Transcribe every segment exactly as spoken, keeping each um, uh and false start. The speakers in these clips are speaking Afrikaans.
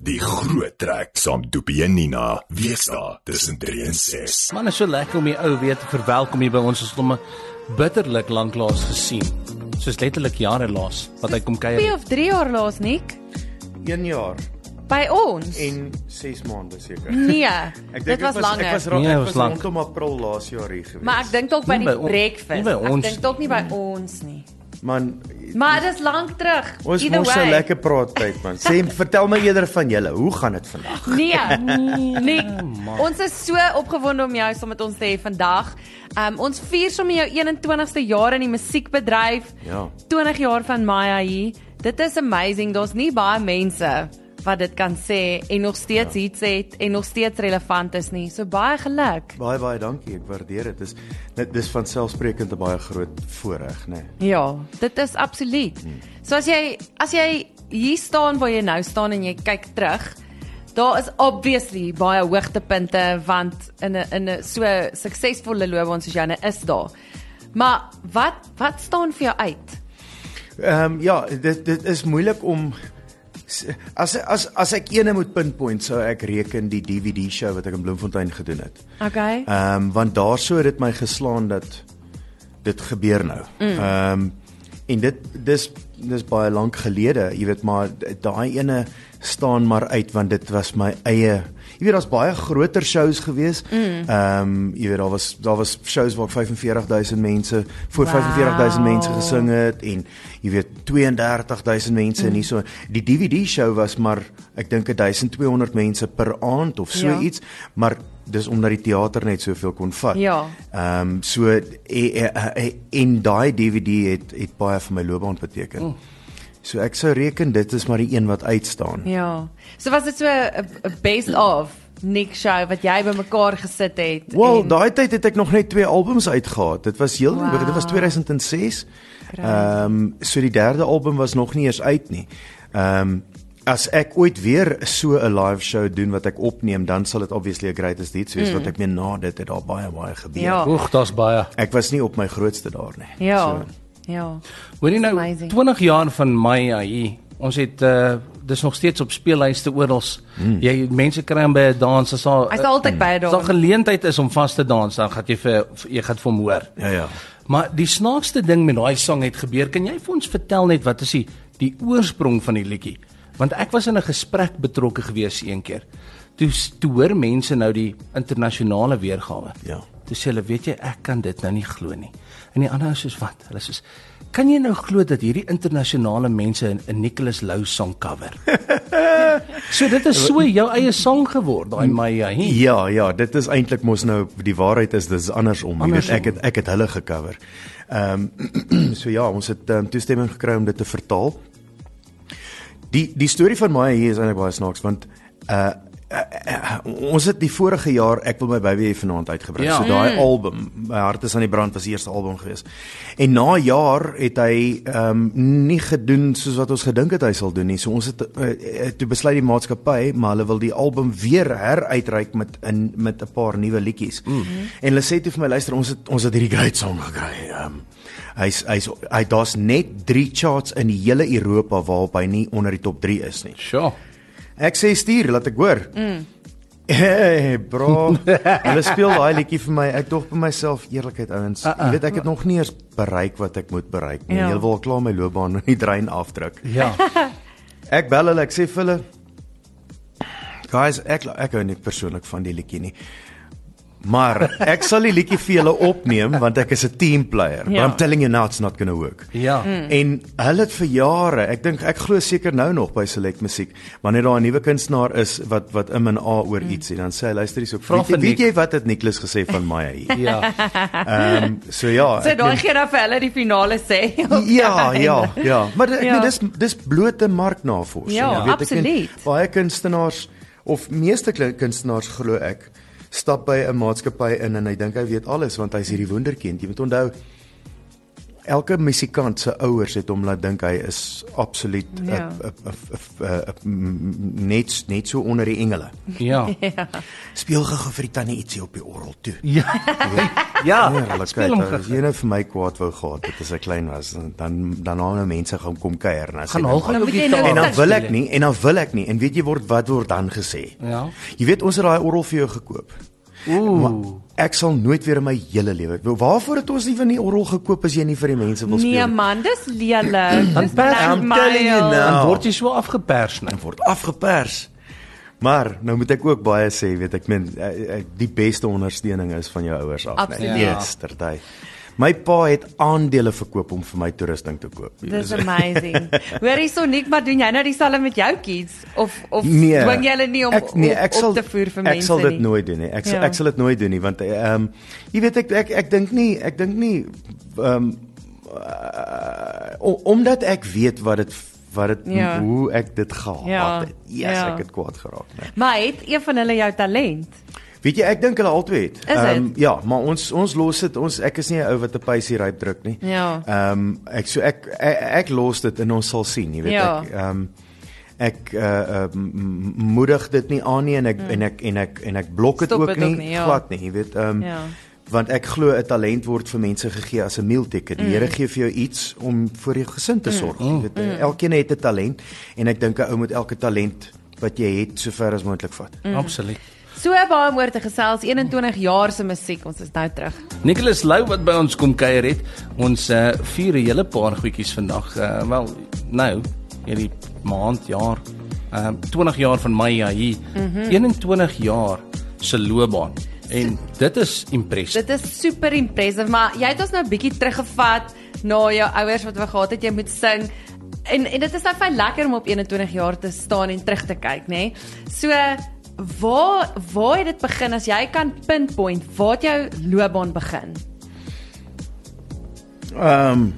Die groot trek saam Doopie en Nina, wees daar tussen drie en ses. Man, is so lekker om die ou weer te verwelkom hier by ons. Ons het hom bitterlik lanklaas gesien. Soos letterlik jare laas, wat hy kom kuier. Twee of drie jaar laas, Nick? Een jaar By ons? en ses maande seker. Nee, Ek dit was Ek langer. was, ra- Nee, ek was was lang. rondom April laas jaar hier gewees. Maar ek dink dalk by Nie die by on- breakfast. nie by Ek ons. dink dalk nie by ons nie. Man, Maar dit is lank terug. ons Either moet so way. lekker praat tyd man. Sê, vertel my eerder van julle, hoe gaan dit vandag? Nee, nee. Ons is so opgewonde om jou saam met ons te hê vandag. Um, ons vier sommer jou eenentwintigste jaar in die musiekbedryf. Ja. twintig jaar van Maya hier. Dit is amazing. Daar's nie baie mense wat dit kan sê en nog steeds ja. iets het en nog steeds relevant is nie. So baie geluk. Baie baie dankie, ek waardeer dit. Dis dit dis van selfsprekend 'n baie groot voorreg, né? Nee. Ja, dit is absoluut. Hmm. So as jy as jy hier staan waar jy nou staan en jy kyk terug, daar is obviously baie hoogtepunte want in 'n in 'n so suksesvolle loopbaan soos joune is daar. Maar wat wat staan vir jou uit? Ehm um, ja, dit dit is moeilik om as as as ek ene moet pinpoint, sou ek reken die D V D show wat ek in Bloemfontein gedoen het. Okay. Ehm um, want daar sou het dit my geslaan dat dit gebeur nou. Ehm mm. um, en dit dis dis baie lank gelede, jy weet, maar daai ene staan maar uit want dit was my eie. Jy weet, daar's baie groter shows gewees. Ehm mm. um, jy weet, daar was daar was shows waar vyf en veertig duisend mense voor wow. vyf en veertig duisend mense gesing het en jy weet twee en dertig duisend mense mm. en so. Die D V D show was maar ek dink twaalfhonderd mense per aand of so ja. iets, maar dis omdat die teater net soveel kon vat. Ja. Ehm um, so en, en, en daai D V D het het baie vir my loopbaan beteken. Mm. So ek sou reken dit is maar die een wat uitstaan. Ja. So was dit so 'n best of Nick show wat jy bymekaar gesit het. Wel, en... daai tyd het ek nog net twee albums uitgehaat. Dit was heel, wow. dit was twee duisend ses. Ehm um, so die derde album was nog nie eens uit nie. Ehm um, as ek ooit weer so 'n live show doen wat ek opneem, dan sal dit obviously 'n greatest hits wees, mm. want ek meen na dit het daar baie baie gebeur. Ja. Oeg, daar's baie. Ek was nie op my grootste daar nie. Ja. So. Ja. Hoorie nou, amazing. twintig jaar van Maya hier. Ons het uh, dis nog steeds op speellyste oral. Mm. Jy mense kry hom by 'n dans, as al Hy's altyd by 'n dans. As daar geleentheid is om vas te dans, dan gaan jy vir jy gaan vir hom hoor. Ja ja. Maar die snaakste ding met daai sang het gebeur. Kan jy vir ons vertel net wat is die die oorsprong van die liedjie? Want ek was in 'n gesprek betrokke gewees een keer. Toe toe hoor mense nou die internasionale weergawe. Ja. Toe sê hulle, weet jy, ek kan dit nou nie glo nie. En die ander is soos wat? Hulle sê, kan jy nou glo dat hierdie internasionale mense 'n Nicholas Lou song cover? So dit is so jou eie song geword, daai Maya hier. Ja, ja, dit is eintlik mos nou die waarheid is dis andersom. Jy weet, ek het ek het hulle gecover. Ehm um, so ja, ons het um, toestemming gekry om dit te vertaal. Die die storie van Maya hier is eintlik baie snaaks want uh Uh, uh, ons het die vorige jaar Ek wil my baby hê vanaand uitgebring. Ja. So daai album, My hart is aan die brand, was die eerste album gewees. En na 'n jaar het hy ehm um, nie gedoen soos wat ons gedink het hy sal doen nie. So ons het uh, toe besluit die maatskappy, maar hulle wil die album weer heruitreik met in met 'n paar nuwe liedjies. Mm. En hulle sê toe vir my, luister, ons het ons het hierdie great song gekry. Ehm um, hy's hy's hy daar's net drie charts in die hele Europa waarop hy nie onder die top drie is nie. Sure. Ek sê stuur, laat ek hoor. Mm. Hey bro, hulle speel daai liedjie vir my. Ek dog by myself, eerlikheid ouens, uh -uh. jy weet ek het nog nie eens bereik wat ek moet bereik nie. Ja. Hulle wil klaar my loopbaan in die drein afdruk. Ja. Ek bel hulle, ek sê vir hulle, guys, ek ek hou nie persoonlik van die liedjie nie. Maar ek sal die liedjie vir julle opneem want ek is 'n team player. Ja. But I'm telling you now it's not going to work. Ja. Mm. En hulle het vir jare, ek dink ek glo seker nou nog by Select Musiek, wanneer daar 'n nuwe kunstenaar is wat wat in en a oor mm. iets en dan sê hy luister hierso, weet, weet, weet jy wat het Nicholas gesê van Maya hier? Ja. Ehm um, so ja. So daai gee dan vir hulle die finale sê. Ja, ja, ja. Maar ek ja. nee, dis dis blote marknavorsing. Ja, jy weet, absoluut. Ek baie kunstenaars of meeste kunstenaars glo ek stap by 'n maatskappy in en hy dink hy weet alles want hy's hierdie wonderkind. Jy moet onthou elke musikant se ouers het hom laat dink hy is absoluut Ja. uh, uh, uh, uh, uh, uh, net net so onder die engele. Ja. Speel gou vir die tannie ietsie op die orgel toe. Ja. Ja. Nee, hulle Speel kyk, hom as jy nou vir my kwaad wou gehad het as ek klein was, dan dan nou mense gaan kom kuier en dan sê Gaan hulle, hol gaan Dan ook moet jy gitaar. nou en dan Sing. wil ek nie en dan wil ek nie en weet jy word wat word dan gesê. Ja. Jy weet ons het daai orgel vir jou gekoop. Ooh. Ek sal nooit weer in my hele lewe. Waarvoor het ons nie van die orgel gekoop as jy nie vir die mense wil speel Nee nie? man, dis lelik. Dan Dis pers- I'm telling you blackmail. now. Dan word jy so afgepers nou. En word afgepers. Maar nou moet ek ook baie sê, weet ek meen eh, eh, die beste ondersteuning is van jou ouers af, Absoluut. Ja. Yesterday. My pa het aandele verkoop om vir my toerusting te koop. Dis amazing. Hoor hierso Nick, maar doen jy nou dieselfde met jou kids of of Nee, dwing jy hulle nie om ek, nee, ek op, sal, op te voer vir ek mense sal dit nie? nooit doen nie. Ek sal Ja. ek sal dit nooit doen nie want ehm um, jy weet ek ek ek dink nie ek dink nie ehm um, uh, omdat ek weet wat dit wat dit Ja. hoe ek dit gehaat Ja, het. Yes, ja. ek het kwaad geraak, nee. Maar het een van hulle jou talent? Weet jy, ek dink hulle albei het. Is Ehm, dit? ja, maar ons ons los dit. Ons ek is nie 'n ou wat 'n pysie ryp druk nie. Ja. Ehm um, ek so ek, ek ek los dit en ons sal sien, jy weet Ja. ek ehm um, ek uh, uh, moedig dit nie aan nie en ek mm. en ek en ek en ek blok dit Stop ook het nie, ook nie, ja. glad nie, jy weet ehm um, Ja. want ek glo 'n talent word vir mense gegee as 'n mealticket. Die Here gee vir jou iets om vir jou gesin te sorg. Jy weet mm. elkeen het 'n talent en ek dink 'n ou moet elke talent wat jy het sover as moontlik vat. Mm. Absoluut. So baie om oor te gesels, eenentwintig jaar se musiek, ons is nou terug. Nicholas Lou wat by ons kom kuier het. Ons uh, vier 'n hele paar goedjies vandag. Uh, wel, nou, hierdie maand, jaar, uh, twintig jaar van my ja hier. Mm-hmm. eenentwintig jaar se loopbaan. En dit is impressive. Dit is super impressive, maar jy het ons nou 'n bietjie teruggevat na jou ouers wat wou gehad het jy moet sing. En en dit is nou baie lekker om op eenentwintig jaar te staan en terug te kyk, nê? Nee? So waar waar het dit begin as jy kan pinpoint waar het jou loopbaan begin? Ehm um,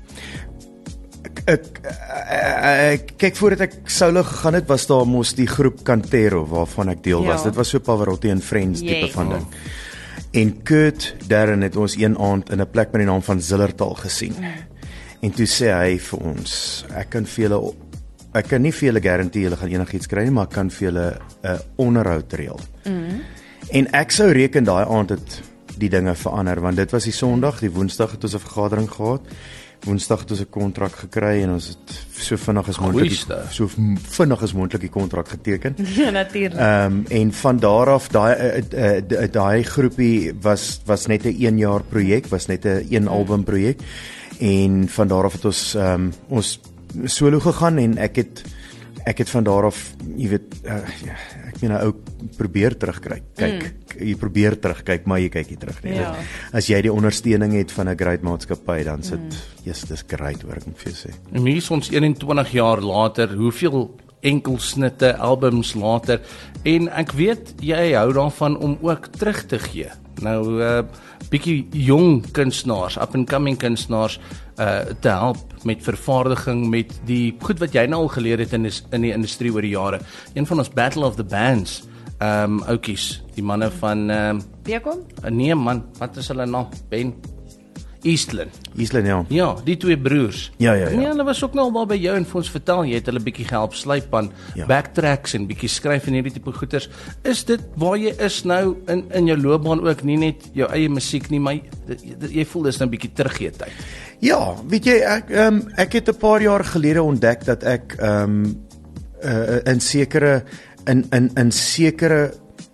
ek, ek, ek kyk voordat ek solo gegaan het, was daar mos die groep Cantero waarvan ek deel was. Ja. Dit was so Pavarotti and Friends tipe Yes. van ding. En Kurt Darren het ons een aand in 'n plek met die naam van Zillertal gesien. En toe sê hy vir ons, ek kan vir julle ek kan nie vir julle garandeer julle gaan enigiets kry nie, maar ek kan vir julle 'n uh, onderhoud reël. Mm. En ek sou reken daai aand het die dinge verander want dit was die Sondag, die Woensdag het ons 'n vergadering gehad. Woensdag het ons 'n kontrak gekry en ons het so vinnig as moontlik Goeie stuff. so vinnig as moontlik die kontrak geteken. Ja, natuurlik. Ehm um, en van daar af daai uh, uh, daai groepie was was net 'n een jaar projek, was net 'n een album projek. En van daar af het ons ehm um, ons solo gegaan en ek het ek het van daar af, jy weet, uh, ja, ek meen 'n ou probeer terugkyk. Kyk, mm. jy probeer terugkyk, maar jy kyk nie terug nie. Ja. As jy die ondersteuning het van 'n great maatskappy, dan sit mm. yes, dis great hoor, ek moet vir jou sê. En hier is ons eenentwintig jaar later, hoeveel enkelsnitte, albums later en ek weet jy hou daarvan om ook terug te gee. Nou uh bietjie jong kunstenaars, up and coming kunstenaars uh te help met vervaardiging, met die goed wat jy nou al geleer het in die, in die industrie oor die jare. Een van ons Battle of the Bands, um oukies, die manne van um Bekom? nee man, wat is hulle naam? Ben Eastland. Island ja. Ja, die twee broers. Ja, ja, ja. Nee, hulle was ook nou al daar by jou en vir ons vertel, jy het hulle bietjie gehelp slyp aan Ja. backtracks en bietjie skryf en hierdie tipe goeters. Is dit waar jy is nou in in jou loopbaan ook, nie net jou eie musiek nie, maar jy, jy voel dis nou bietjie teruggee tyd. Ja, weet jy ek um, ek het 'n paar jaar gelede ontdek dat ek ehm um, uh, in sekere in in in sekere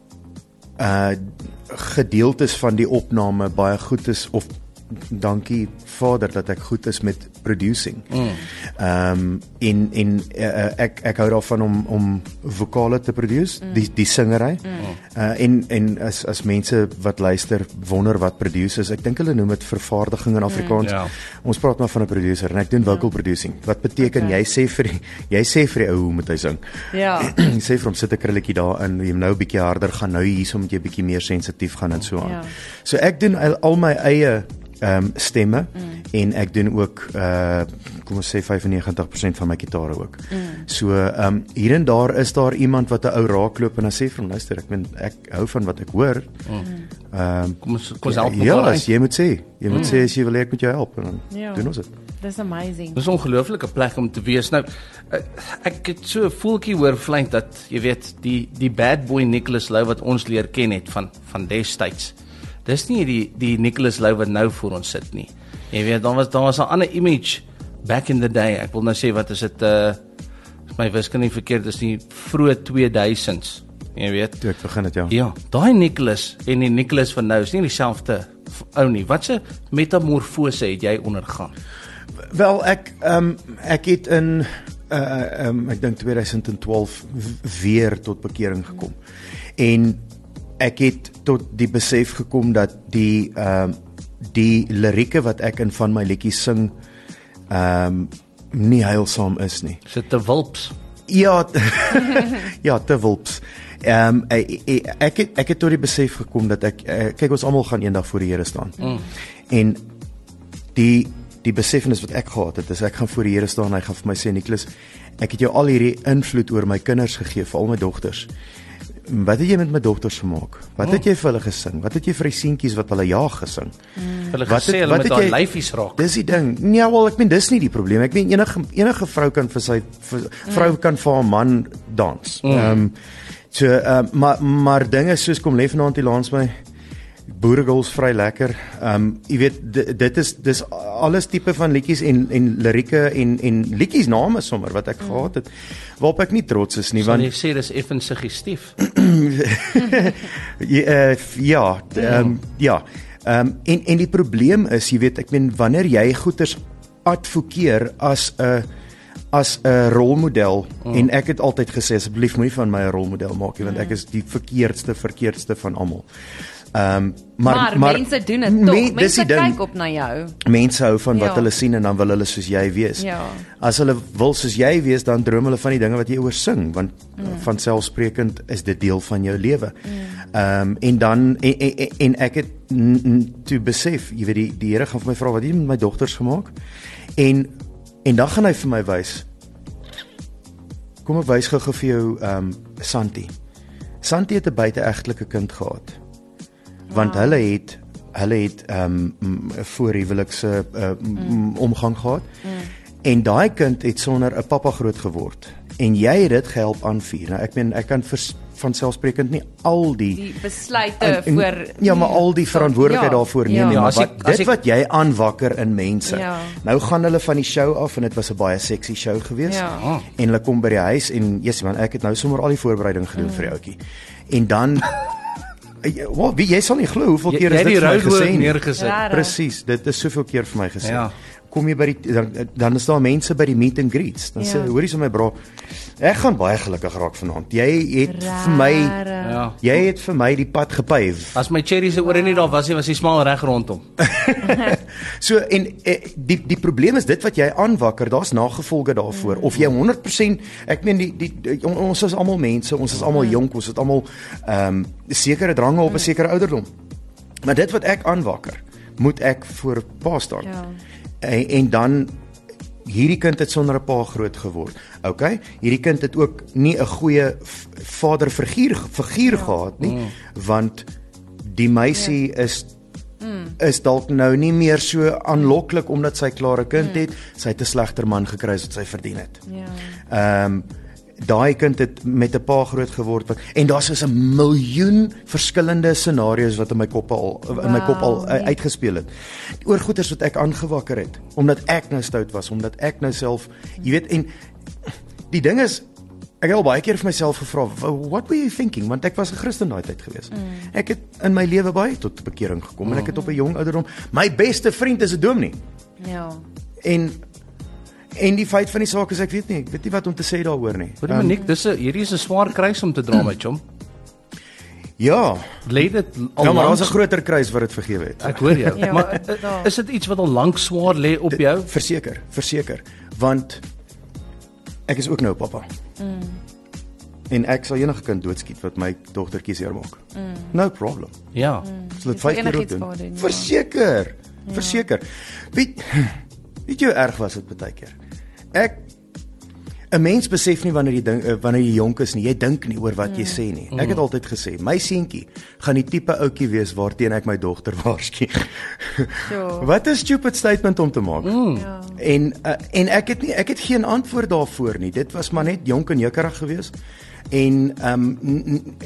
uh gedeeltes van die opname baie goed is of dankie Vader dat ek goed is met producing. Ehm um, en en uh, ek ek hou daarvan om om vokale te produce, mm. die die singery. Mm. Uh, en en as as mense wat luister wonder wat produce is, ek dink hulle noem dit vervaardiging in Afrikaans. Mm. Ja. Ons praat maar van 'n producer en ek doen vocal producing. Wat beteken Okay. jy sê vir die, jy sê vir die ou hoe moet hy sing? Ja. Jy sê vir hom sit 'n krulletjie daarin, jy moet nou 'n bietjie harder gaan, nou hierso moet jy bietjie meer sensitief gaan en so aan. Ja. So ek doen al, al my eie ehm um, stemme mm. en ek doen ook uh kom ons sê vyfennegentig persent van my gitare ook. Mm. So ehm um, hier en daar is daar iemand wat 'n ou raakloop en dan sê vir hom luister, ek ben ek hou van wat ek hoor. Ehm mm. um, kom ons kom ons help mekaar. Ja, as jy moet sê, jy moet mm. sê as jy wil ek met jou help en dan ja. doen ons dit. Dis amazing. Dis 'n ongelooflike plek om te wees. Nou ek het so 'n voeltjie hoor vlieg dat jy weet die die bad boy Nicholas Lou wat ons leer ken het van van destyds. Dis nie die die Nicholas Lou wat nou voor ons sit nie. Jy weet, dan was daar was 'n ander image back in the day. Ek wil nou sê wat is dit uh is my wiskunde verkeerd, is die vroeë tweeduisends. Jy weet, toe ek begin het ja. Ja, daai Nicholas en die Nicholas van nou is nie dieselfde ou nie. Watse metamorfose het jy ondergaan? Wel ek ehm um, ek het in uh um, ek dink tweeduisend twaalf weer tot bekering gekom. En ek het tot die besef gekom dat die ehm um, die lirieke wat ek in van my liedjies sing ehm um, nie heilsaam is nie. Is dit te wulps? Ja, ja, te wulps. Ehm um, ek, ek het ek het tot die besef gekom dat ek uh, kyk ons almal gaan eendag voor die Here staan. Mm. En die die besefenis wat ek gehad het, is ek gaan voor die Here staan en hy gaan vir my sê Nicholas, ek het jou al hierdie invloed oor my kinders gegee, vir al my dogters. Wat het jy met my dogters gemaak? Wat het jy vir hulle gesing? Wat het jy vir die seentjies wat hulle jaag gesing? Mm. Hulle gesê hulle met daai lyfies raak. Dis die ding. Nee, wel, ek meen dis nie die probleem. Ek meen enige enige vrou kan vir sy vir, mm. vrou kan vir haar man dans. Ehm mm. um, so um, maar maar dinge soos kom lê vanaand hier langs my boeregirls vry lekker. Ehm um, jy weet dit, dit is dis alles tipe van liedjies en en lirieke en en liedjies name sommer wat ek mm. gehad het waarop ek nie trots is nie so want jy sê dis effens suggestief. ja, uh, ja, um, ja. Ehm um, en en die probleem is, jy weet, ek meen wanneer jy goeters advokeer as 'n as 'n rolmodel mm. en ek het altyd gesê asseblief moenie van my 'n rolmodel maak nie want ek is die verkeerdste verkeerdste van almal. Ehm um, maar, maar maar mense doen dit tog. Me, mense kyk op na jou. Mense hou van wat ja. hulle sien en dan wil hulle soos jy wees. Ja. As hulle wil soos jy wees, dan droom hulle van die dinge wat jy oor sing, want mm. van selfsprekend is dit deel van jou lewe. Ehm mm. um, en dan en, en, en ek het toe besef, jy weet die die Here gaan vir my vra wat het jy met my dogters gemaak? En en dan gaan hy vir my wys. Kom ek wys gou-gou vir jou ehm um, Santi. Santi het 'n buiteegtelike kind gehad. Want wow. hulle het hulle het ehm um, voorhuwelikse uh, mm. omgang gehad. Mm. En daai kind het sonder 'n pappa groot geword. En jy het dit gehelp aanvuur. Nou ek meen ek kan vers, van selfsprekend nie al die die besluite en, en, voor ja, maar al die verantwoordelikheid ja, daarvoor neem ja. nie, maar as ek, wat, as dit ek, wat jy aanwakker in mense. Ja. Nou gaan hulle van die show af en dit was 'n baie sexy show geweest. Ja. Oh. En hulle kom by die huis en yes man, ek het nou sommer al die voorbereiding gedoen mm. vir die ouetjie. En dan Wat, wie, jy sal nie glo hoeveel keer is dit vir my gesê neergesit. Presies, dit is soveel keer vir my gesê. Ja. Kom jy by die dan, dan is daar mense by die meet and greets. Dan ja. sê hoorie so my bro, ek gaan baie gelukkig raak vanaand. Jy het Rare. vir my ja. jy het vir my die pad gepave. As my cherries se ore nie daar was nie, was die smaal reg rondom. so en die die probleem is dit wat jy aanwakker, daar's nagevolge daarvoor. Of jy honderd persent, ek meen die die, die ons is almal mense, ons is almal jonk, ons het almal ehm um, sekere drange op 'n sekere ouderdom. Maar dit wat ek aanwakker, moet ek voor pa staan. Ja. En, en dan hierdie kind het sonder 'n pa groot geword. Okay? Hierdie kind het ook nie 'n goeie vaderfiguur figuur ja. gehad nie, mm. want die meisie ja. is mm. is dalk nou nie meer so aanloklik omdat sy klaar 'n kind mm. het, sy het 'n slegter man gekry as wat sy verdien het. Ja. Ehm um, daai kind het met 'n pa groot geword en daar's so 'n miljoen verskillende scenario's wat in my kop al in wow, my kop al uh, uitgespeel het. Oor goeters wat ek aangewakker het omdat ek nou stout was, omdat ek nou self, jy weet, en die ding is ek het al baie keer vir myself gevra, what were you thinking? Want ek was 'n Christen daai tyd gewees. Mm. Ek het in my lewe baie tot bekering gekom mm. en ek het op 'n jong ouderdom, my beste vriend is 'n dominee. Ja. En En die feit van die saak is ek weet nie, ek weet nie wat om te sê daaroor nie. Hoor um, Nick, dis 'n hierdie is 'n swaar kruis om te dra met hom. Ja, lê dit al ja, maar daar's 'n groter kruis wat dit vergewe het. Ek hoor jou. ja, maar is dit iets wat al lank swaar lê op jou? Verseker, verseker, want ek is ook nou pappa. Mm. En ek sal enige kind doodskiet wat my dogtertjie seermaak. Mm. No problem. Ja. Mm. So dit vyf keer doen. doen. Verseker. ja. verseker. Weet, weet jy hoe erg was dit baie keer? Ek 'n mens besef nie wanneer jy dink wanneer jy jonk is nie. Jy dink nie oor wat mm. jy sê nie. Ek het altyd gesê, my seentjie gaan die tipe ouetjie wees waarteen ek my dogter waarsku. Sure. Wat 'n stupid statement om te maak. Mm. Ja. En uh, en ek het nie ek het geen antwoord daarvoor nie. Dit was maar net jonk en jukkerig geweest. En ehm um,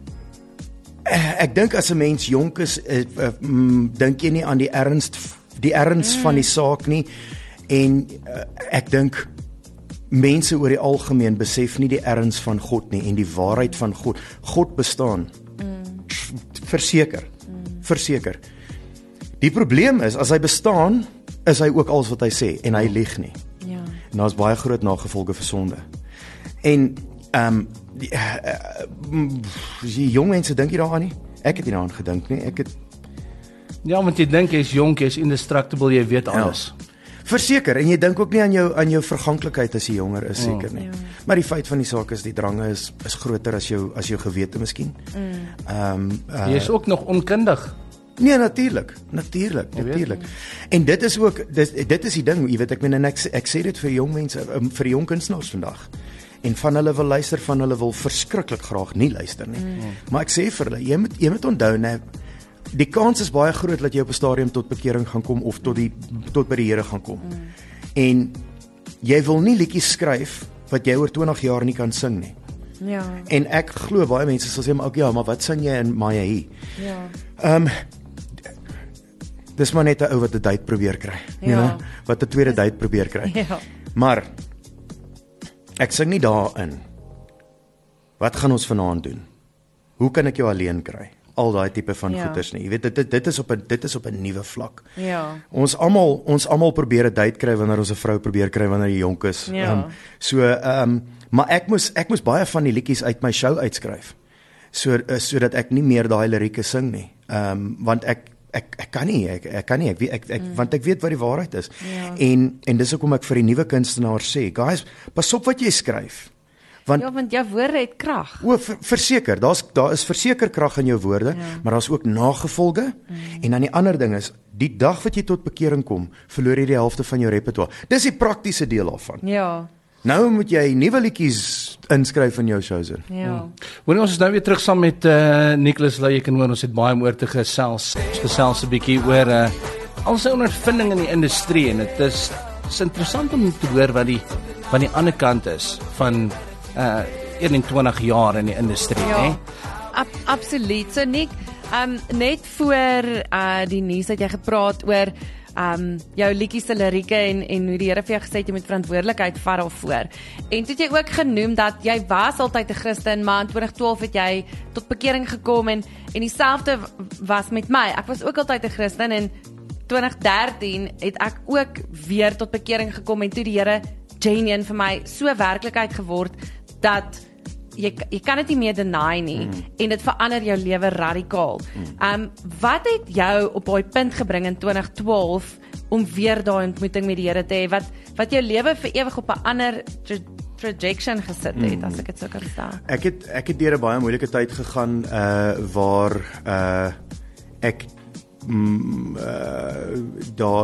ek dink as 'n mens jonk is, uh, uh, um, dink jy nie aan die erns die erns mm. van die saak nie. En uh, ek dink mense oor die algemeen besef nie die erns van God nie en die waarheid van God. God bestaan. Mm. Verseker. Mm. Verseker. Die probleem is, as hy bestaan, is hy ook alles wat hy sê en hy lieg nie. Ja. En daar's baie groot nagevolge vir sonde. En ehm um, die, uh, uh, die jong mense dink nie daaraan nie. Ek het nie daaraan gedink nie. Ek het Ja, want jy dink jy's jonk, jy's indestructible, jy weet alles. Ja. Verseker, en jy dink ook nie aan jou aan jou verganklikheid as jy jonger is, seker oh. nie. Ja. Maar die feit van die saak is die drange is is groter as jou as jou gewete miskien. Ehm mm. um, uh, jy is ook nog onkundig. Nee, natuurlik, natuurlik, natuurlik. En dit is ook dit dit is die ding, jy weet, ek meen en ek ek sê dit vir jong mense, vir jong kunstenaars vandag. En van hulle wil luister, van hulle wil verskriklik graag nie luister nie. Mm. Maar ek sê vir hulle, jy moet jy moet onthou net die kans is baie groot dat jy op 'n stadium tot bekering gaan kom of tot die tot by die Here gaan kom. Mm. En jy wil nie liedjies skryf wat jy oor twintig jaar nie kan sing nie. Ja. En ek glo baie mense sal sê maar ook ja, maar wat sing jy in Maya hier? Ja. Ehm um, dis maar net 'n ou wat 'n date probeer kry, ja. You know, wat 'n tweede date probeer kry. Ja. Maar ek sing nie daarin. Wat gaan ons vanaand doen? Hoe kan ek jou alleen kry? Al daai tipe van ja. goeders nie. Jy weet dit dit is op 'n dit is op 'n nuwe vlak. Ja. Ons almal ons almal probeer 'n date kry wanneer ons 'n vrou probeer kry wanneer jy jonk is. Ja. Um, so ehm um, maar ek moes ek moes baie van die liedjies uit my show uitskryf. So uh, sodat ek nie meer daai lirieke sing nie. Ehm um, want ek ek ek kan nie ek ek kan nie ek, ek, ek mm. want ek weet wat die waarheid is. Ja. En en dis hoekom ek vir die nuwe kunstenaars sê, guys, pas op wat jy skryf. Want, ja, want jou woorde het krag. O, ver, verseker, daar's daar is verseker krag in jou woorde, ja. maar daar's ook nagevolge. Mm. En dan die ander ding is, die dag wat jy tot bekering kom, verloor jy die helfte van jou repertoire. Dis die praktiese deel daarvan. Ja. Nou moet jy nuwe liedjies inskryf in jou shows in. Ja. Hoor ons is nou weer terug saam met uh, Nicholas Lou. Jy kan hoor ons het baie om oor te gesels. Ons gesels 'n bietjie oor uh, al sy ondervinding in die industrie en dit is, is interessant om te hoor wat die van die ander kant is van uh eenentwintig jaar in die industrie, ja, hè? Ab, absoluut. So Nick, um net voor uh die nuus het jy gepraat oor um jou liedjies se lirieke en en hoe die Here vir jou gesê het jy moet verantwoordelikheid vat daarvoor. En toe het jy ook genoem dat jy was altyd 'n Christen, maar in twintig twaalf het jy tot bekering gekom en en dieselfde was met my. Ek was ook altyd 'n Christen en twintig dertien het ek ook weer tot bekering gekom en toe die Here genuine vir my so werklikheid geword dat jy jy kan dit nie meer deny nie mm. en dit verander jou lewe radikaal. Mm. Um wat het jou op daai punt gebring in twintig twaalf om weer daai ontmoeting met die Here te hê wat wat jou lewe vir ewig op 'n ander tra trajectory gesit het, mm. as ek dit sou kan sê? Ek het ek het deur 'n baie moeilike tyd gegaan uh waar uh ek mm, uh daar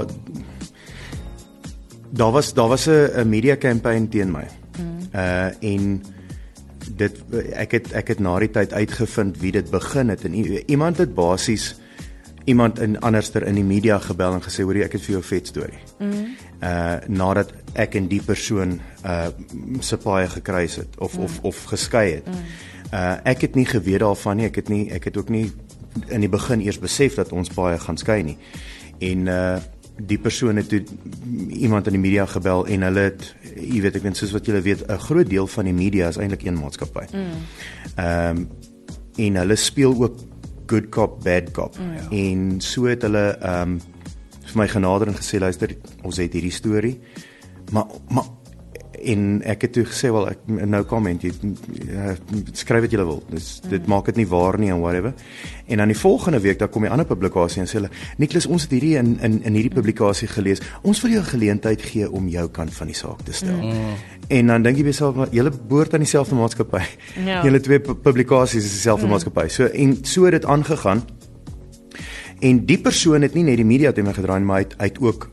daar was daar was 'n media campaign teen my. Mm. Uh en dit ek het ek het na die tyd uitgevind wie dit begin het en iemand het basies iemand in anderster in die media gebel en gesê hoor ek het vir jou 'n vet storie. Mm. Uh nadat ek en die persoon uh se paai gekruis het of mm. of of geskei het. Mm. Uh ek het nie geweet daarvan nie. Ek het nie ek het ook nie in die begin eers besef dat ons paai gaan skei nie. En uh die persoon het toe iemand in die media gebel en hulle het, jy weet ek weet soos wat julle weet, 'n groot deel van die media is eintlik een maatskappy. Mm. Um, en hulle speel ook good cop, bad cop. Mm, ja. En so het hulle um, vir my genader en gesê, luister, ons het hierdie storie, maar, maar en ek het toe gesê, wel, ek, no comment, jy, uh, skryf wat jy wil, dus, mm. dit maak dit nie waar nie en whatever. En dan die volgende week, dan kom die ander publikasie en sê hulle, Nicholas, ons het hierdie in, in, in hierdie publikasie gelees, ons wil jou geleentheid gee om jou kant van die saak te stel. Mm. En dan dink jy beself, maar julle behoort aan dieselfde maatskappy. Ja. Julle twee publikasies is dieselfde mm. maatskappy. So, en so het dit aangegaan. En die persoon het nie net die media teen my gedraai nie, maar hy het, hy het ook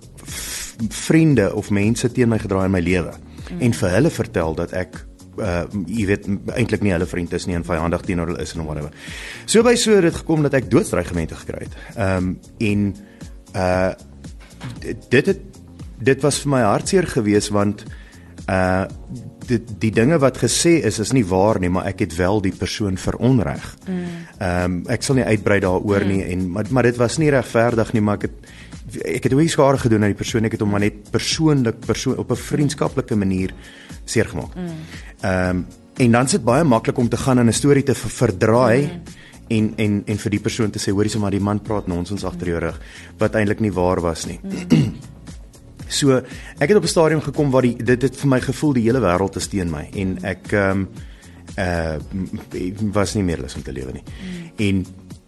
vriende of mense teen my gedraai in my lewe. Mm. En vir hulle vertel dat ek uh jy weet eintlik nie hulle vriend is nie en vyandig teenoor hulle is en whatever. So by so het dit gekom dat ek doodsdreigemente gekry het. Ehm um, en uh dit het dit was vir my hartseer geweest want uh die, die dinge wat gesê is is nie waar nie, maar ek het wel die persoon veronreg. Ehm mm. um, ek sal nie uitbrei daaroor mm. nie en maar, maar dit was nie regverdig nie, maar ek het ek het ook skade gedoen aan die persoon, ek het hom maar net persoonlik persoon op 'n vriendskaplike manier seer gemaak. Ehm mm. um, en dan is dit baie maklik om te gaan en 'n storie te verdraai mm. en en en vir die persoon te sê hoorie sommer die man praat nonsens agter jou rug wat eintlik nie waar was nie. Mm. So ek het op 'n stadium gekom waar die dit het vir my gevoel die hele wêreld is teen my en ek ehm um, uh was nie meer lus om te lewe nie. Mm. En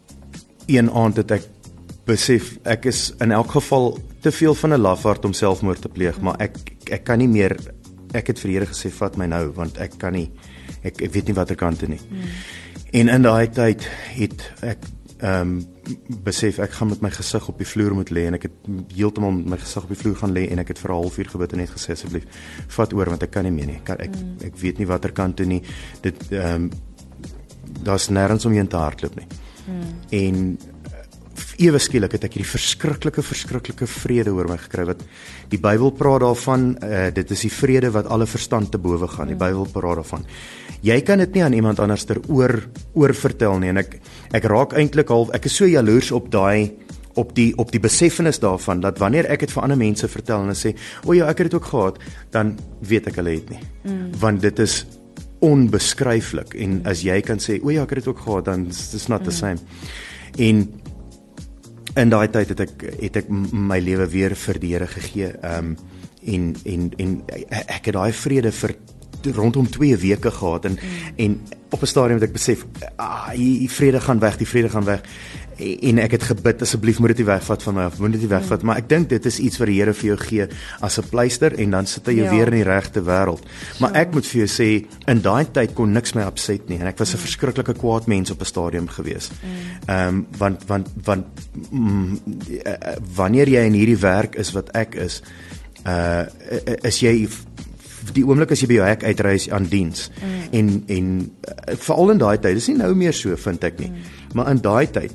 een aand het ek besef ek is in elk geval te veel van 'n lafaard om selfmoord te pleeg, mm. maar ek ek kan nie meer ek het vir die Here gesê vat my nou want ek kan nie ek, ek weet nie watter kant toe nie. Mm. En in daai tyd het ek ehm um, besef ek gaan met my gesig op die vloer moet lê en ek het heeltemal met my gesig op die vloer gaan lê en ek het vir 'n halfuur gebid en net gesê asseblief vat oor want ek kan nie meer nie. Ek kan, ek, mm. ek weet nie watter kant toe nie. Dit ehm um, daar's nêrens om heen te hardloop nie. Mm. En ewe skielik het ek hierdie verskriklike verskriklike vrede oor my gekry wat die Bybel praat daarvan, uh, dit is die vrede wat alle verstand te bowe gaan. Die Bybel praat daarvan. Jy kan dit nie aan iemand anders ter oor oor vertel nie en ek ek raak eintlik half ek is so jaloers op daai op die op die besefenis daarvan dat wanneer ek dit vir ander mense vertel en hulle sê o ja ek het dit ook gehad, dan weet ek hulle het nie. Mm. Want dit is onbeskryflik en as jy kan sê o ja ek het dit ook gehad, dan is dit not the same. En in daai tyd het ek het ek my lewe weer vir die Here gegee. Ehm um, en en en ek het daai vrede vir rondom twee weke gehad en mm. en op 'n stadium het ek besef ah die vrede gaan weg, die vrede gaan weg. En ek het gebid asseblief moet dit nie wegvat van my of moet dit nie wegvat, mm. maar ek dink dit is iets wat die Here vir jou gee as 'n pleister en dan sit hy jou ja. weer in die regte wêreld. Maar ja. ek moet vir jou sê in daai tyd kon niks my upset nie en ek was 'n mm. verskriklike kwaad mens op 'n stadium gewees. Ehm mm. um, want want want mm, wanneer jy in hierdie werk is wat ek is, uh is jy die oomblik as jy by jou hek uitreis aan diens. Mm. En en uh, veral in daai tyd, dis nie nou meer so vind ek nie. Mm. Maar in daai tyd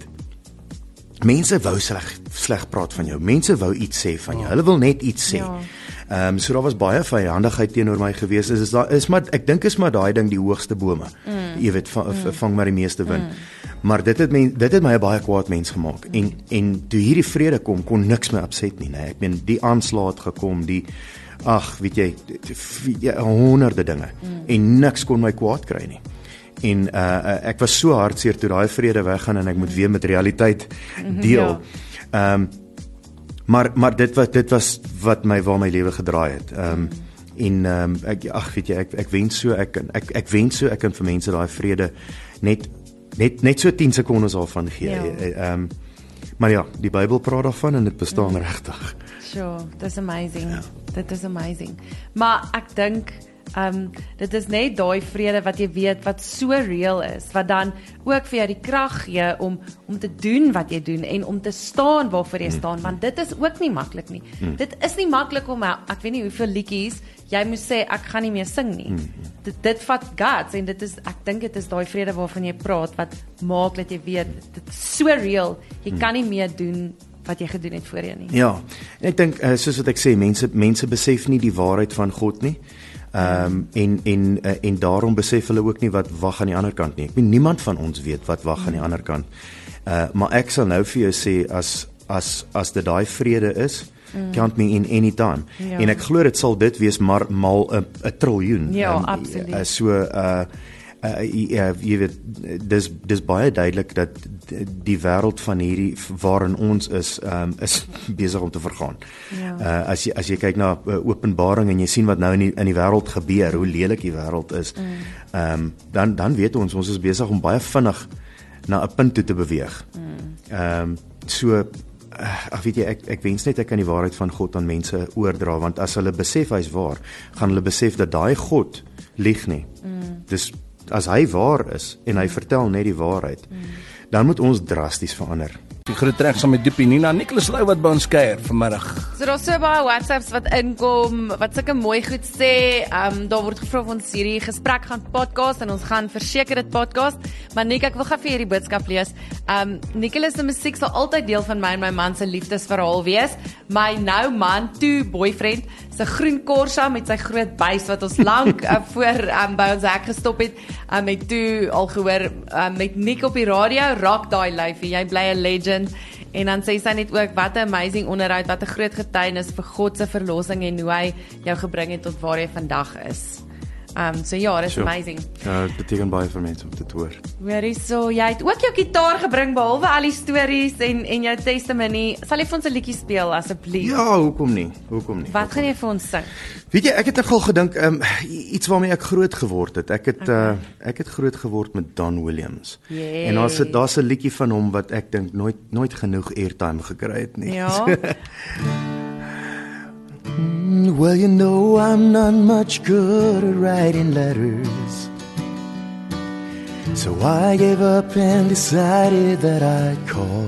mense wou sleg sleg praat van jou. Mense wou iets sê van jou. Hulle wil net iets sê. Ehm ja. um, so daar was baie vyandigheid teenoor my gewees. Is is daar is maar ek dink is maar daai ding die hoogste bome. Mm. Jy weet vang, mm. vang maar die meeste wind. Mm. Maar dit het my dit het my 'n baie kwaad mens gemaak. Mm. En en toe hierdie vrede kom, kon niks my upset nie, nee. Ek meen die aanslag het gekom, die ag, weet jy, ja, honderde dinge. Mm. En niks kon my kwaad kry nie. En uh, ek was so hartseer toe daai vrede weggaan en ek moet weer met realiteit deel. Ja. Um, maar maar dit was dit was wat my waar my lewe gedraai het. Um, en um, ek ag weet jy ek ek wens so ek ek ek wens so ek kan vir mense daai vrede net net net so tien sekondes daarvan gee. Ja. Um, maar ja, die Bybel praat daarvan en dit bestaan mm. regtig. Sure, that's amazing. Ja. Dit is amazing. Maar ek dink Um, dit is net daai vrede wat jy weet wat so real is, wat dan ook vir jou die krag gee om om te doen wat jy doen en om te staan waarvoor jy staan, want dit is ook nie maklik nie. Mm. Dit is nie maklik om, ek weet nie hoeveel liedjies jy moet sê ek gaan nie meer sing nie. Mm. Dit dit vat guts en dit is ek dink dit is daai vrede waarvan jy praat wat maak dat jy weet dit is so real. Jy mm. kan nie meer doen wat jy gedoen het voorheen nie. Ja. En ek dink uh, soos wat ek sê, mense mense besef nie die waarheid van God nie. Ehm um, en en uh, en daarom besef hulle ook nie wat wag aan die ander kant nie. Ek bedoel niemand van ons weet wat wag aan die ander kant. Uh maar ek sal nou vir jou sê as as as dit daai vrede is, mm. count me in any time. Ja. En ek glo dit sal dit wees maar mal 'n triljoen. Ja, um, absoluut. Uh, so uh Uh, ja, jy weet dis dis baie duidelik dat die wêreld van hierdie waarin ons is um, is besig om te vergaan. Ja. Uh, as jy as jy kyk na uh, Openbaring en jy sien wat nou in die, in die wêreld gebeur, hoe lelik die wêreld is, mm. um, dan dan weet ons ons is besig om baie vinnig na 'n punt toe te beweeg. Mm. Um, so uh, ag weet jy ek ek wens net ek kan die waarheid van God aan mense oordra, want as hulle besef hy's waar, gaan hulle besef dat daai God lieg nie. Mm. Dis as hy waar is en hy vertel net die waarheid, mm. dan moet ons drasties verander. Die groot trek saam met Dupie Nina, Nicholas Lou wat by ons kuier vanmiddag. So daar's so baie WhatsApps wat inkom, wat sulke mooi goed sê. Um, daar word gevra of ons hierdie gesprek gaan podcast en ons gaan verseker dit podcast. Maar Nick, ek wil gou vir hierdie boodskap lees. Um, Nicholas se musiek sal altyd deel van my en my man se liefdesverhaal wees. My nou man, toe boyfriend, se groen Corsa met sy groot buis wat ons lank uh, voor um, by ons hek gestop het, um, het toe al gehoor um, met Nick op die radio, rock daai lyfie, jy bly 'n legend. En dan sê sy net ook, wat 'n amazing onderhoud, wat 'n groot getuienis vir God se verlossing en hoe hy jou gebring het tot waar jy vandag is. Um, so ja, dit is amazing. Ja, dit beteken baie vir mense om dit te hoor. Hoorie so, jy het ook jou gitaar gebring, behalwe al die stories en, en jou testimony. Sal jy vir ons 'n liedjie speel, asseblief? Ja, hoekom nie? Hoekom nie? Wat gaan jy vir ons sing? Weet jy, ek het nogal gedink, um, iets waarmee ek groot geword het. Ek het, okay. uh, ek het groot geword met Don Williams. Yes. En daar's 'n daar's 'n liedjie van hom wat ek dink nooit nooit genoeg airtime gekry het nie. Ja. Well, you know I'm not much good at writing letters, so I gave up and decided that I'd call.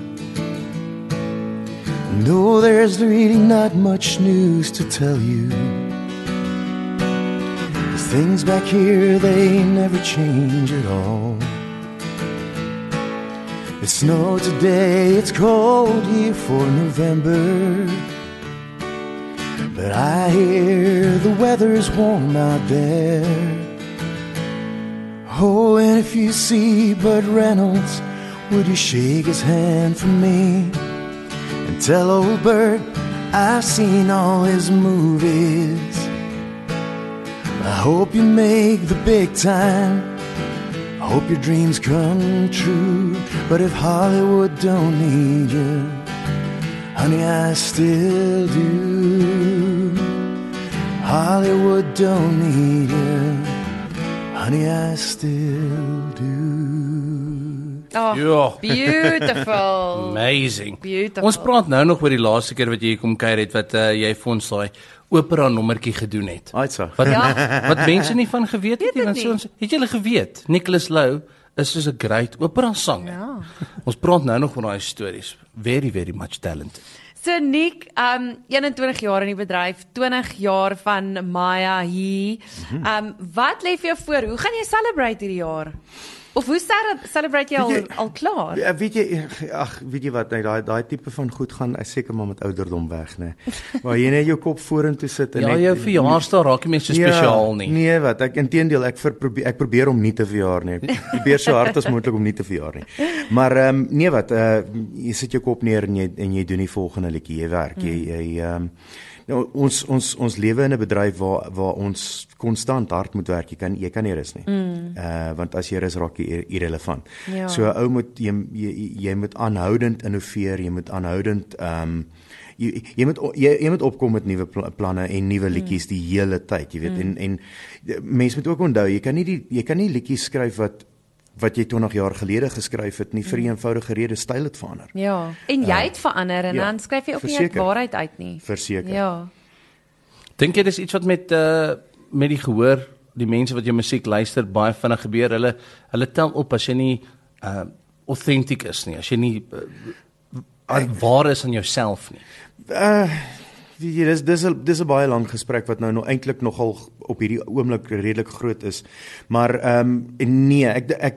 No, there's really not much news to tell you. The things back here, they never change at all. It snowed today, it's cold here for November, but I hear the weather's warm out there. Oh, and if you see Burt Reynolds, would you shake his hand for me? And tell old Burt I've seen all his movies. I hope you make the big time. I hope your dreams come true. But if Hollywood don't need you, honey, I still do. Hollywood don't need you, honey, I still do. Oh, Ja. beautiful. Amazing. Beautiful. Ons praat nou nog oor die laaste keer wat jy hier kom kuier het, wat uh, jy vir ons daai opera nommertjie gedoen het. Aitsa. Wat, Ja. wat mense nie van geweet het Weet nie, het want so nie. ons, het julle geweet, Nicholas Lou is soos 'n great opera sanger. Ja. Ons praat nou nog oor daai stories. Very, very much talented. So Nick, um eenentwintig jaar in die bedryf, twintig jaar van Maya hier. Um wat lê vir jou voor? Hoe gaan jy celebrate hierdie jaar? Of hoe cele- celebrate jy al, Weet jy- al klaar? Ja, weet jy, ag, weet jy wat, nee, daai daai tipe van goed gaan ek seker maar met ouderdom weg, nê. Waar jy net jou kop vorentoe sit en Ja, net jou verjaarsdag raak nie meer so spesiaal nie. Nee, wat, ek inteendeel, ek ver, probeer ek probeer om nie te verjaar nie. Ek probeer so hard as moontlik om nie te verjaar nie. Maar ehm um, nee wat, uh, jy sit jou kop neer en jy en jy doen die volgende liedjie, jy werk, mm. jy jy ehm um, nou, ons ons ons lewe in 'n bedryf waar waar ons konstant hard moet werk. Jy kan jy kan nie rus nie. Mm. Uh want as jy rus raak jy irrelevant. Ja. So 'n ou moet jy, jy jy moet aanhoudend innoveer, jy moet aanhoudend ehm um, jy jy moet jy, jy moet opkom met nuwe pl planne en nuwe liedjies die hele tyd, jy weet. Mm. En en mense moet ook onthou, jy kan nie die jy kan nie liedjies skryf wat wat jy twintig jaar gelede geskryf het nie, vir 'n eenvoudige rede, styl het verander. Ja, en jy het verander en ja, dan skryf jy ook nie uit verseker. waarheid uit nie. Verseker. Ja. Dink jy dis iets wat met uh met die gehoor, die mense wat jou musiek luister, baie vinnig gebeur. Hulle hulle tel op as jy nie uh authentic is nie, as jy nie uh, waar is aan jouself nie. Uh weet jy, dis dis 'n dis 'n baie lang gesprek wat nou nog eintlik nogal op hierdie oomblik redelik groot is. Maar ehm um, nee, ek ek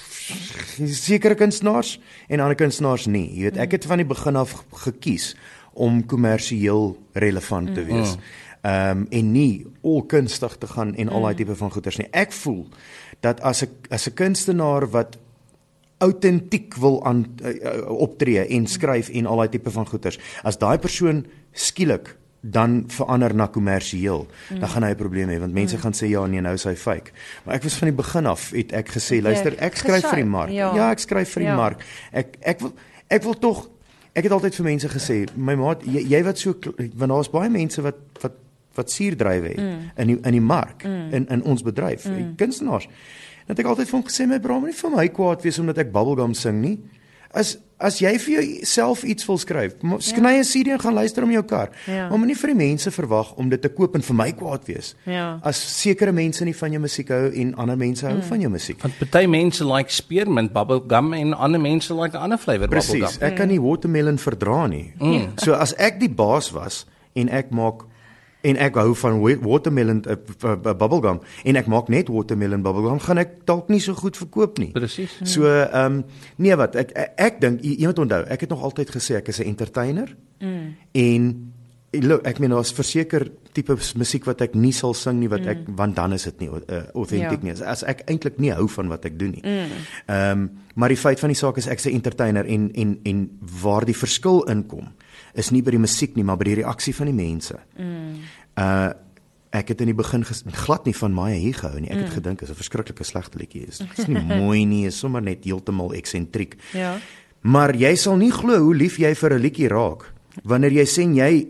sekere kunstenaars en ander kunstenaars nie. Jy weet, ek het van die begin af gekies om kommersieel relevant te wees. Ehm um, en nie olkunstig te gaan en al daai tipe van goeders nie. Ek voel dat as 'n as 'n kunstenaar wat autentiek wil aan uh, optree en skryf en al daai tipe van goeders, as daai persoon skielik dan verander na kommersieel, mm. dan gaan hy 'n probleem hê, want mense mm. gaan sê ja nee, nou is hy fake. Maar ek was van die begin af het ek gesê, luister, ek skryf vir die mark. Ja. ja, ek skryf vir die ja. mark. Ek ek wil ek wil tog ek het altyd vir mense gesê, my maat, jy, jy wat so, want daar's baie mense wat wat wat suurdrywe het mm. in die in die mark, mm. in in ons bedryf, mm. kunstenaars. Dat ek altyd vir hom gesê, my bra, moenie vir my kwaad wees omdat ek bubblegum sing nie. as as jy vir jouself iets wil skryf, skny 'n C D en gaan luister om jou kar. Ja. Maar moenie vir die mense verwag om dit te koop en vir my kwaad wees. Ja. As sekere mense nie van jou musiek hou en ander mense hou mm. van jou musiek. Want party mense like spearmint bubblegum en ander mense like 'n ander flavour bubblegum. Presies, ek kan nie watermelon verdra nie. Mm. So as ek die baas was en ek maak en ek hou van watermelon uh, uh, bubblegum en ek maak net watermelon bubblegum, gaan ek dalk nie so goed verkoop nie. Presies. So ehm um, nee wat, ek ek, ek dink jy moet onthou, ek het nog altyd gesê ek is 'n entertainer. Mm. En look, ek meen daar's verseker tipe musiek wat ek nie sal sing nie wat mm. ek want dan is dit nie uh, authentic ja. nie. As ek eintlik nie hou van wat ek doen nie. Ehm mm. um, maar die feit van die saak is ek is 'n entertainer en en en waar die verskil inkom is nie by die musiek nie, maar by die reaksie van die mense. Mm. Uh ek het in die begin ges, glad nie van Maya hier gehou nie. Ek mm. het gedink is 'n verskriklike slegte liedjie is. Dit is nie mooi nie, is sommer net heeltemal eksentriek. Ja. Maar jy sal nie glo hoe lief jy vir 'n liedjie raak wanneer jy sê jy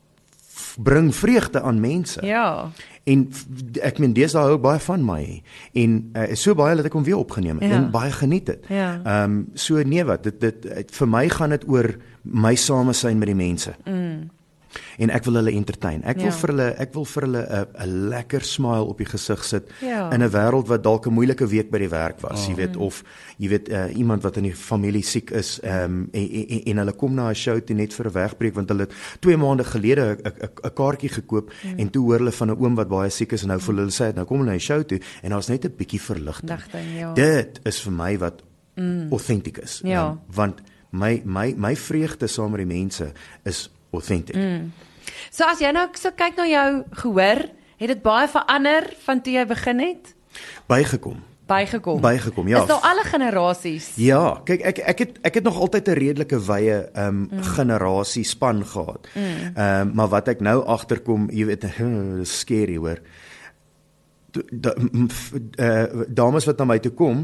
bring vreugde aan mense. Ja. En ek meen deesdae hou baie van my en uh, so baie dat ek hom weer opgeneem het ja. en baie geniet het. Ehm Ja. um, so nee wat dit dit vir my gaan dit oor my samesyn met die mense. Mm. En ek wil hulle entertain. Ek ja. wil vir hulle ek wil vir hulle 'n 'n lekker smile op die gesig sit ja. in 'n wêreld wat dalk 'n moeilike week by die werk was, oh. jy weet, of jy weet uh, iemand wat in die familie siek is ehm um, en, en, en hulle kom na 'n show toe net vir 'n wegbreek want hulle het twee maande gelede 'n kaartjie gekoop mm. en toe hoor hulle van 'n oom wat baie siek is en nou voel hulle sê nou kom hulle na die show toe en daar's net 'n bietjie verligting. Ja. Dit is vir my wat mm. authentic is. Ja. Um, want my my my vreugde saam met die mense is authentic. Mm. So as jy nou so kyk na jou gehoor, het dit baie verander van toe jy begin het? Bygekom. Bygekom. Bygekom, ja. Is daar alle generasies? Ja, kyk ek ek het ek het nog altyd 'n redelike wye ehm um, mm. generasie span gehad. Ehm mm. um, maar wat ek nou agterkom, jy weet, dis scary hoor. Da, uh, dames wat na my toe kom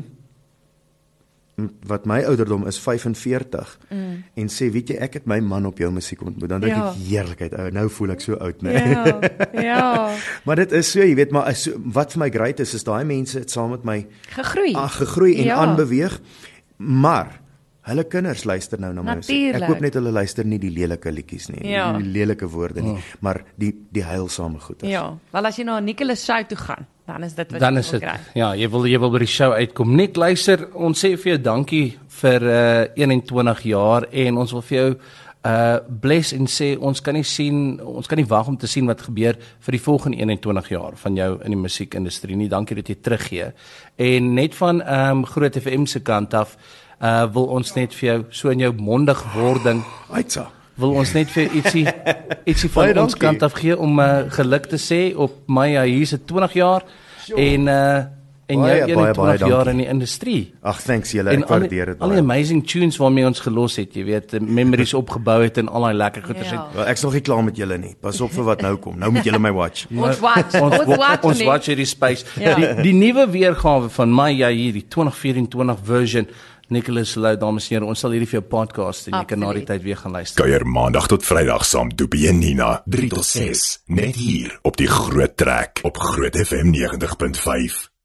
wat my ouderdom is vyfenveertig mm. en sê weet jy ek het my man op jou musiek ontmoet dan dink ja. ek heerlikheid ou nou voel ek so oud nê ja ja maar dit is so jy weet maar is, wat vir my great is is daai mense het saam met my gegroei ah, gegroei en ja. aanbeweeg maar hulle kinders luister nou na my musiek. Ek hoop net hulle luister nie die lelike liedjies nie ja. die lelike woorde nie oh. maar die die heilsame goeders ja wel as jy na Nicholas show toe gaan dan is dit wat dan jy is wil dit, kry. Ja, jy wil jy wil by die show uitkom. Nik, luister, ons sê vir jou dankie vir uh, eenentwintig jaar en ons wil vir jou uh bless en sê ons kan nie sien ons kan nie wag om te sien wat gebeur vir die volgende eenentwintig jaar van jou in die musiekindustrie nie. Dankie dat jy teruggee. En net van ehm um, Groot F M se kant af uh wil ons net vir jou so in jou mondig wording uitsa wil ons net vir ietsie ietsie van Baie ons dankie. kant af gee om uh, geluk te sê op my uh, hier's 'n twintig jaar sure. en uh, en baie, jou baie, eenentwintig baie jaar in die industrie. Ag thanks julle, En ek waardeer dit al die amazing tunes waarmee ons gelos het, jy weet, memories opgebou het en al daai lekker goeders Ja. het. Wel, ek's nog nie klaar met julle nie. Pas op vir wat nou kom. Nou moet julle my watch. Ons watch, Ons ons watch ons nie. watch hierdie space. Ja. Die die nuwe weergawe van my ja hier die twintig vyf-en-twintig version Nicholas Lou, dames en here, ons sal hierdie vir jou podcast en jy kan na die tyd weer gaan luister. Kuier maandag tot Vrydag saam Doopie en Nina, drie tot ses, net hier op die Groot Trek op Groot F M negentig punt vyf.